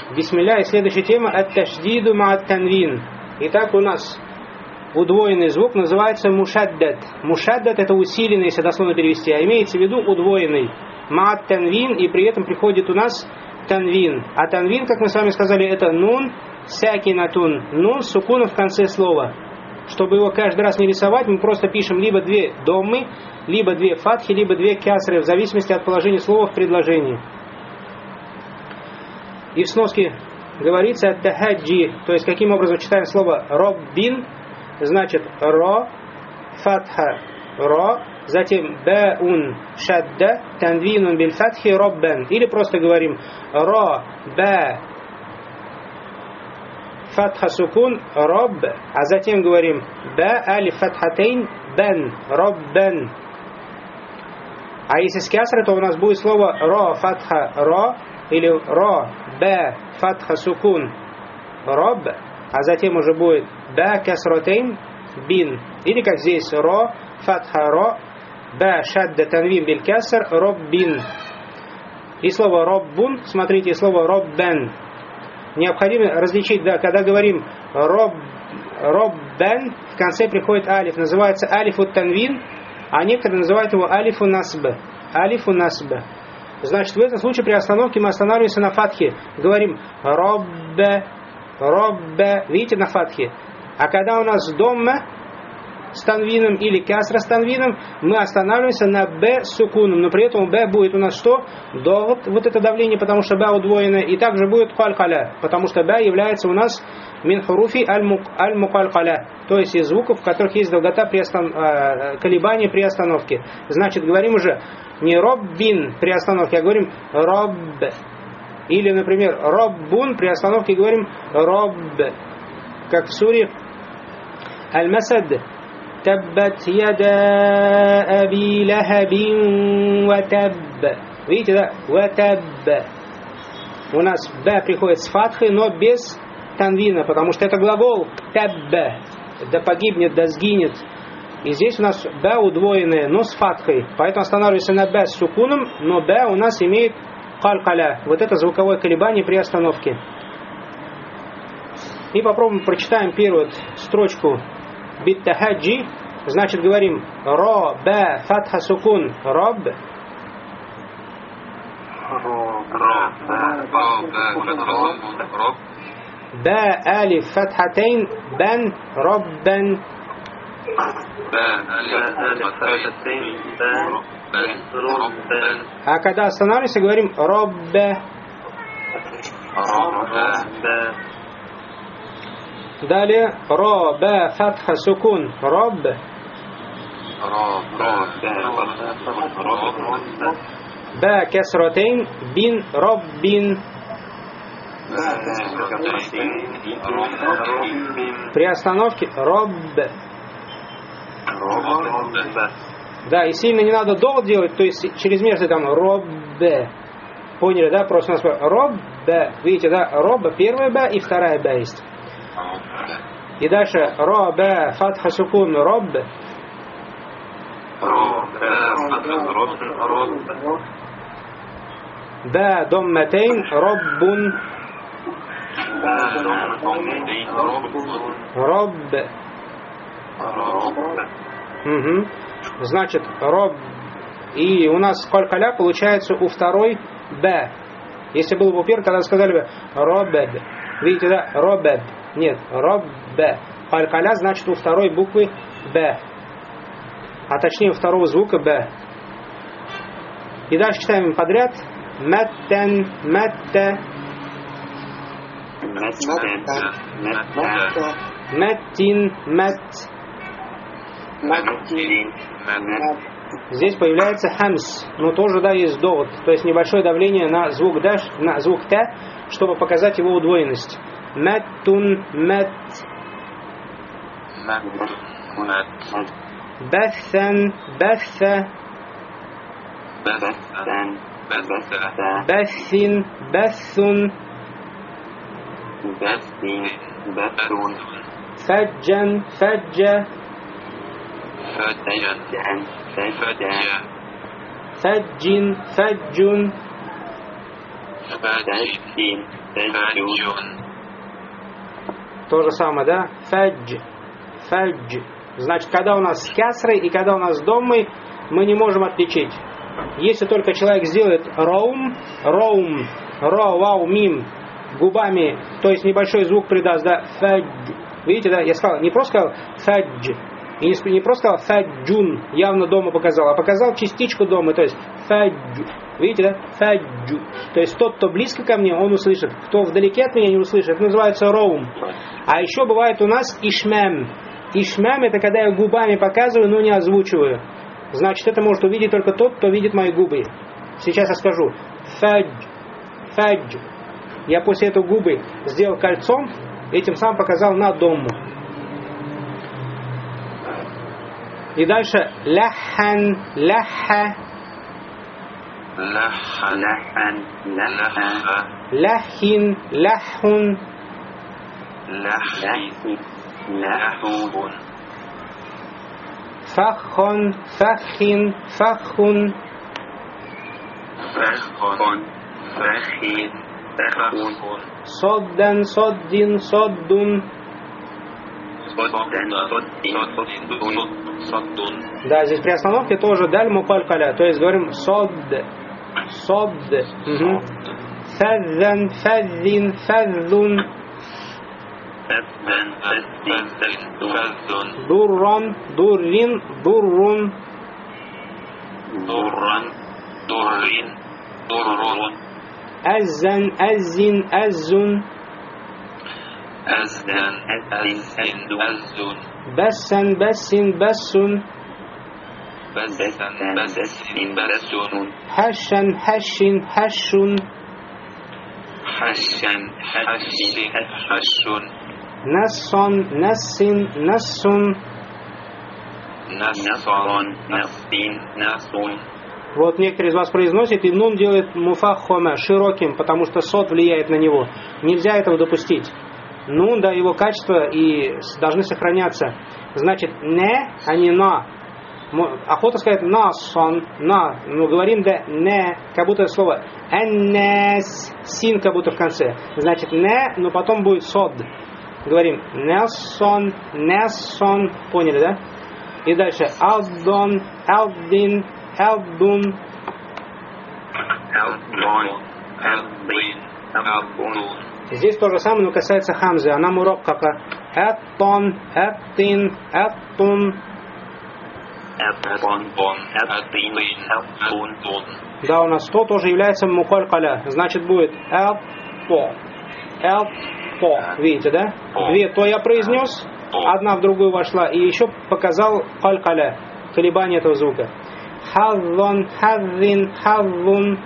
Бисмилля. И следующая тема ат-ташдиду ма-ат-танвин. Итак, у нас удвоенный звук называется мушаддад. Мушаддад — это усиленный, если дословно перевести, а имеется в виду удвоенный. Ма-ат-танвин, и при этом приходит у нас танвин. А танвин, как мы с вами сказали, это нун сякинатун. Нун с сукуном в конце слова. Чтобы его каждый раз не рисовать, мы просто пишем либо две доммы, либо две фатхи, либо две кясры, в зависимости от положения слова в предложении. И в сноске говорится ат-тахаджи, то есть каким образом читаем слово роббин, значит ро, фатха, ро, затем баун, шадда, танвинун биль фатхи, роббан. Или просто говорим ро, ба, фатха, сукун, роб, а затем говорим ба, алиф, фатхатейн, бан, роббан. А если с кясрой, то у нас будет слово ро, фатха, ро, или ро, ба, фатха, сукун, роб, а затем уже будет ба, касротейн, бин. Или как здесь ро, фатха, ро, ба, шадда, танвин, биль каср, роббин. И слово роббун, смотрите, и слово роббан. Необходимо различить, да, когда говорим роббан, в конце приходит алиф, называется алифу танвин, а некоторые называют его алифу насб. Алифу насб. Значит, в этом случае при остановке мы останавливаемся на фатхе. Говорим роббе, роббе, видите, на фатхе. А когда у нас домма с танвином или касра с танвином, мы останавливаемся на б с сукуном. Но при этом б будет у нас что? Довод, вот это давление, потому что б удвоенное. И также будет калькаля, потому что б является у нас мин хуруфи аль-мукалькаля. То есть из звуков, в которых есть долгота колебания при остановке. Значит, говорим уже не роббин при остановке, а говорим робб. Или, например, роббун при остановке говорим робб. Как в суре Аль-Масад. Таббат яда аби лахабин ва табб. Видите, да? Ва табб. У нас б приходит с фатхой, но без танвина, потому что это глагол табб. Да погибнет, да сгинет. И здесь у нас б удвоенное, но с фатхой. Поэтому останавливаемся на б с сукуном, но б у нас имеет калькаля. Вот это звуковое колебание при остановке. И попробуем прочитаем первую строчку биттахаджи. Значит, говорим ро, б, фатха, сукун, роб. Б, алиф, фатхатейн, бан, роббан. А когда останавливаемся, говорим роббе. Далее ро, б, фатха, сукун, роб. Б, кесротейн, бин, роббин. При остановке роб. Да, и сильно не надо довод делать, то есть чрезмерно там роббе. Поняли, да? Просто у нас роббе. Видите, да? Роббе, первая б и вторая б есть. И дальше ро, б, фатха, сукун, роб. Б, домматейн, роббун. Роб. Угу. Значит, роб. И у нас сколько ля получается у второй б. Если было бы у первой, тогда сказали бы робеб. Видите, да? Робеб. Нет, роббе. Калькаля значит у второй буквы б. А точнее у второго звука б. И дальше читаем подряд. Мэттен, мэтте. Мэттин, мэтт. Здесь появляется хамс, но тоже, да, есть довод. То есть небольшое давление на звук даш, на звук т, чтобы показать его удвоенность. Мэттун, мэтт. Бэффен, бэффе. Бэффин, бэффун. Фаджан, фаджа. Фаджин, фаджун. Фаджин. Фаджун. То же самое, да? Фадж. Фадж. Значит, когда у нас с кясрой и когда у нас с доммой, мы не можем отличить. Если только человек сделает роум, ро, вау, мим, губами, то есть небольшой звук придаст, да, фадж. Видите, да, я сказал, не просто сказал фадж, и не просто сказал фаджун, явно дома показал, а показал частичку дома, то есть фадж. Видите, да, фаджу. То есть тот, кто близко ко мне, он услышит. Кто вдалеке от меня не услышит, это называется роум. А еще бывает у нас ишмям. Ишмям это когда я губами показываю, но не озвучиваю. Значит, это может увидеть только тот, кто видит мои губы. Сейчас я скажу. Фадж. Фадж. Я после этого губы сделал кольцом, этим самым показал на дому. И дальше ляхан, ляха. Лахан. Лаха. Ляхин, ляхун. Лахин. Лахун. Фахон, фахин, фахун. Фахон. Фахин. Фахун. Соддан, соддин, соддун. Да, здесь при остановке тоже даль мукаль каля. То есть говорим сод. Сод. Фаддан, фаддин, фаддун. Дуррон, дуррин, дуррун. Дурран. Дуррин. Дуррун. Аззан, аззин, аззун. Аздан. Аззин. Аззун. Бассан, бассин, бассун. Бассан. Бассин. Бассун. Хашан, хашин, хашун. Хашан. Хашин. Хашун. Нассон, нассин, нассун. Нассон. Нассин. Насун. Вот некоторые из вас произносят, и нун делает муфаххома широким, потому что сот влияет на него. Нельзя этого допустить. Нун, да, его качества и должны сохраняться. Значит, не, а не на. Охота сказать насон, на. Но говорим, да, не, как будто слово аннас, син, как будто в конце. Значит, не, но потом будет сод. Говорим нессон, нессон. Поняли, да? И дальше алдон, алдин, алдун. Алдон. Алдин. Алдун. Здесь то же самое, но касается хамзы. Она мураккака. Аттон, аттин, аттун. Да, у нас то тоже является мукаль каля. Значит, будет эл-то. Эл-то. Видите, да? Две то я произнес, одна в другую вошла, и еще показал каль каля. Колебание этого звука. Хаззон, хаззин, хаззун.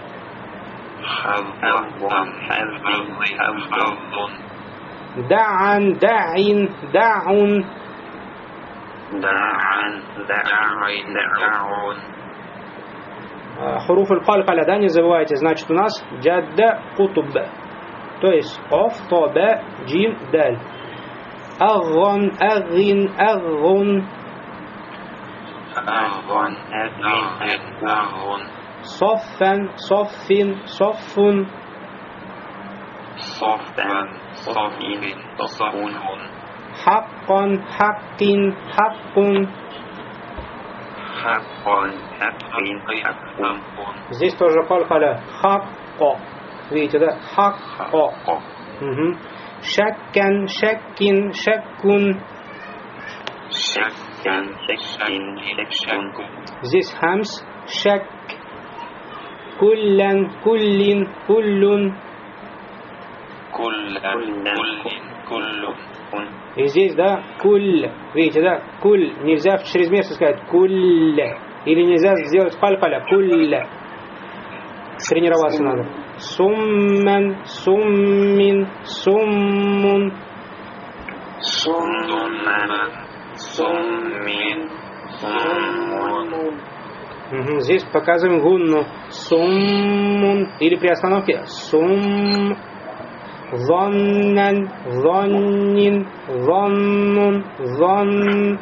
Да'ан, да'ин, да'ун. Хуруф аль-калькаля, да, не забывайте. Значит, у нас джадда кутуб. То есть оф, то, б, джим, даль. Агон, агин, агун. Соффан, соффин, соффун. Хаккон, хаккин, хаккун. Здесь тоже калькаля. Хакко. Видите, да? Хакко. Шаккан, шаккин, шаккун. Здесь хамс. Шак. Куллян, куллин, куллун. И здесь, да, куль. Видите, да, куль. Нельзя чрезмерно сказать куль. Или нельзя сделать калькаля. Куль. Тренироваться надо. Сумман, суммин, суммун. Здесь показываем гунну. Суммун. Или при остановке сум. Зоннан, зоннин, зоннун, зон.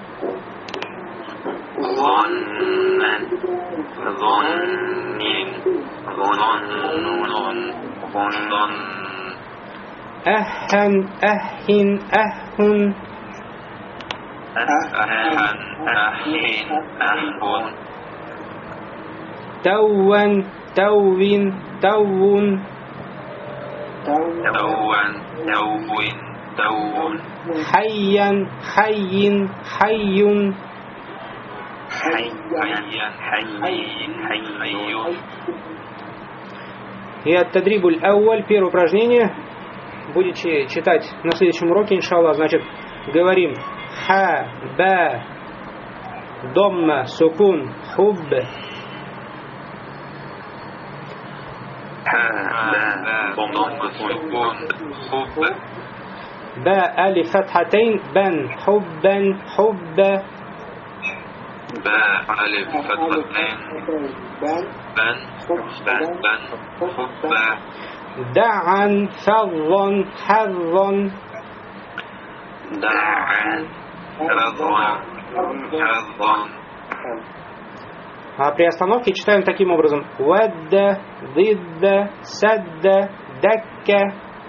Зоннан, зоннин, зоннун. أهن أهن أهن تون توين تون حيا حي حي И التدريب الأول, первое упражнение, будете читать на следующем уроке, иншаллах. Значит, говорим ха, ба, домма, сукун, хуб. با ألف فتحتين بن حبا حب. با ألف فتحتين بن حب. دعا فظا حظا. دعا فظا حظا. А при остановке читаем таким образом: вадда, дидда, садда, дакка.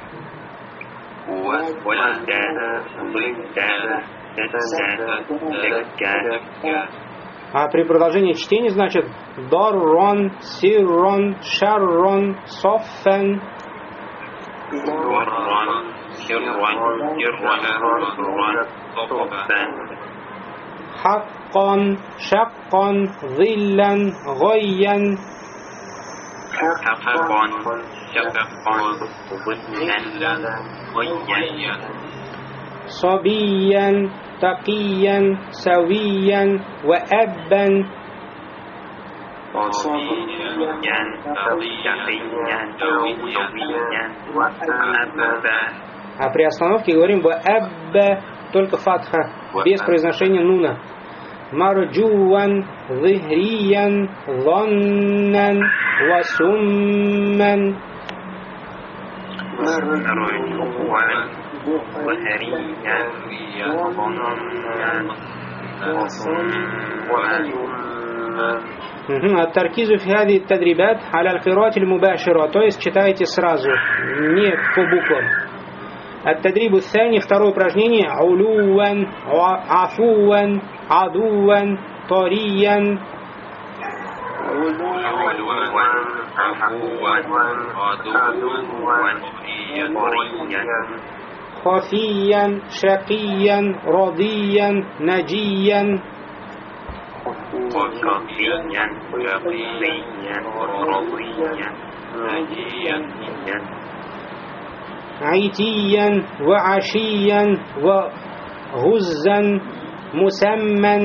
А при продолжении чтения, значит, даррон, сиррон, шаррон, соффен. حقا شقا ظلا غيا. صبيا تقيا سويا وأبا. А при остановке говорим وأبا, только фатха, без произношения нуна. مرجوا ظهريا ظنا وسما. التركيز في هذه التدريبات على القراءة المباشرة, то есть читайте сразу, не по буквам. التدريب الثاني, второе упражнение, علوا عفوا عدوا طريا. خفيا شقيا رضيا نجيا. عتيا وعشيا وغزا مسمى.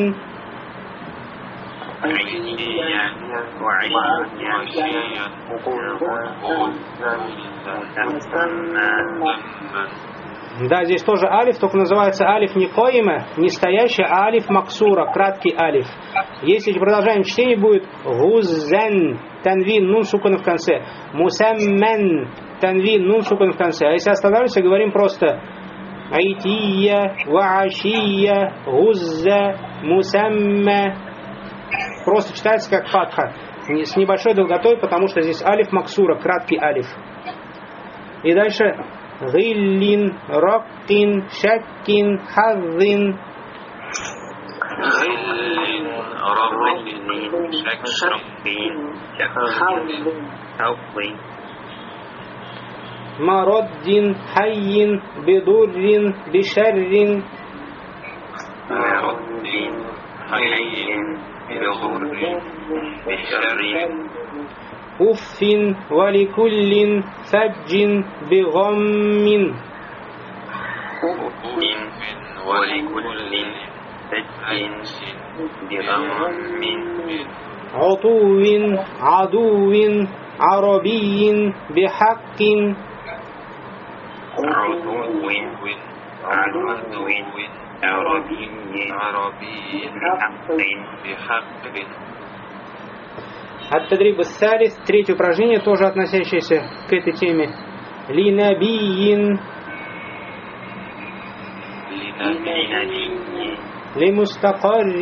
Да, здесь тоже алиф, только называется алиф не коима, не стоящий, а алиф максура, краткий алиф. Если продолжаем чтение, будет гуззан, танвин, нун сукун в конце. Мусамман, танвин, нун сукун в конце. А если останавливаемся, говорим просто айтия, ваашия, гузза, мусамма. Просто читается как фатха, с небольшой долготой, потому что здесь алиф максура, краткий алиф. И дальше гиллин, раккин, шаккин, хаззин. Мараддин, хайин, бидуррин, бишаррин. أف ولكل فج بغم. عطو عدو عربي بحق. التدريب الثالث, третье упражнение, тоже относящееся к этой теме. لنبي لمستقر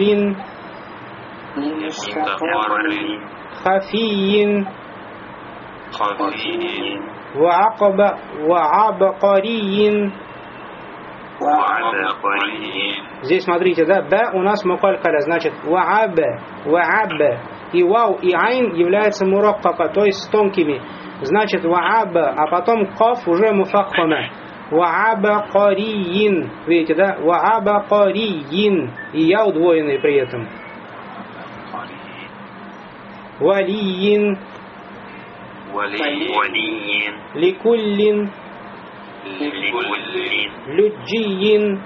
خفي وعبقري. Здесь смотрите, да, б у нас мукалькаля, значит ва'аб. И вау, и айн является мураккака, то есть с тонкими. Значит ва'аб, а потом каф уже муфаххама. Ва'абакариин. Видите, да? Ва'абакариин. И я удвоенный при этом. Валиин. Ликуллин. Люджиин.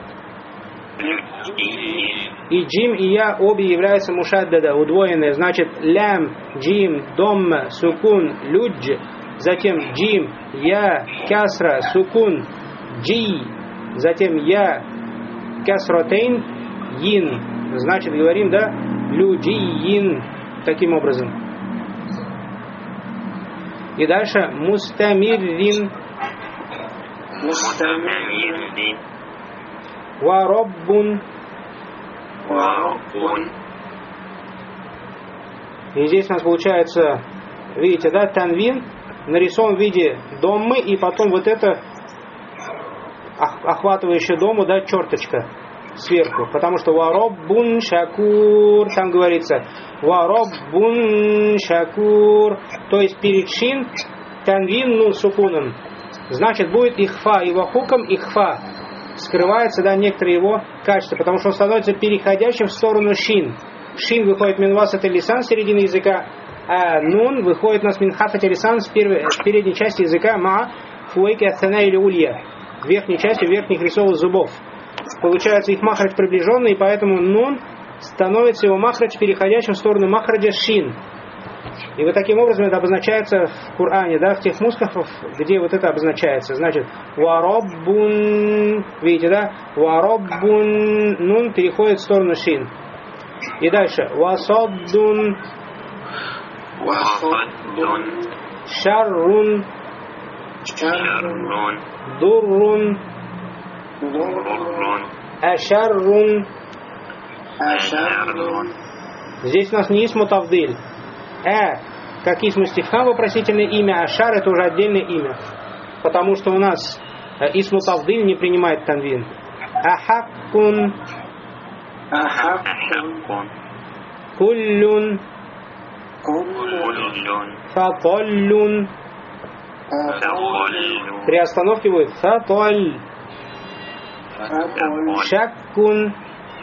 И джим, и я обе являются мушаддада, удвоенные. Значит, лям, джим, домма, сукун, людж. Затем джим, я, кясра, сукун, джи. Затем я, кясратейн, ин. Значит, говорим, да, люджиин. Таким образом. И дальше мустамиррин. Вараббун. И здесь у нас получается, видите, да, танвин нарисован в виде доммы, и потом вот это охватывающее дому, да, черточка сверху, потому что вараббун шакур, там говорится вараббун шакур, то есть перед шин танвин нун сукуном, значит будет ихфа, его хуком ихфа, скрывается, да, некоторые его качества, потому что он становится переходящим в сторону шин. Шин выходит минвас, это лисан с середины языка, а нун выходит у нас минхафат лисан с передней части языка ма фуэки ацана или улья, в верхней части верхних рисовых зубов. Получается их махрадж приближенный, и поэтому нун становится его махрадж переходящим в сторону махраджа шин. И вот таким образом это обозначается в Коране, да, в тех мускафах, где вот это обозначается. Значит, вараббун, видите, да, вараббун, нун переходит в сторону шин. И дальше, васаддун, шаррун, дуррун, ашаррун. Здесь у нас не исму тавдиль. Как исму стифхам, вопросительное имя, ашар это уже отдельное имя. Потому что у нас исму тавдиль не принимает танвин. Ахаккун, куллюн, фаталлюн. При остановке будет фаталь. Шаккун,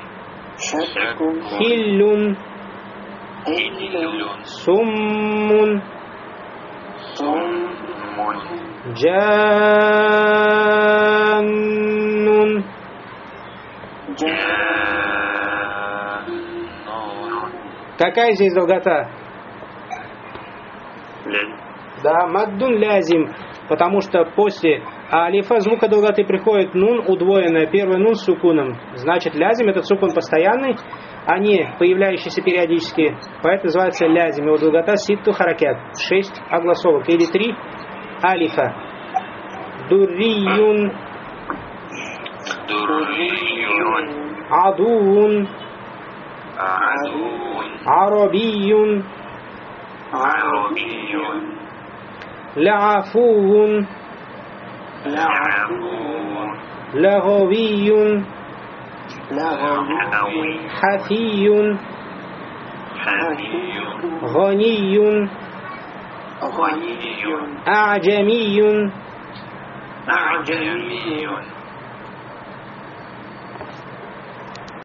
хиллюн, суммун, джаннун. Какая здесь долгота? Да, маддун лязим, потому что после алифа звука долготы приходит нун удвоенная, первый нун с сукуном. Значит, лязим этот сукун постоянный, а не появляющийся периодически. Поэтому называется лязим. Его долгота ситту харакят, 6 огласовок или 3 алифа. Дурриюн, адуун, арабиюн, лаафуун, лагавиюн, хафиюн, غنيٌ أعجمي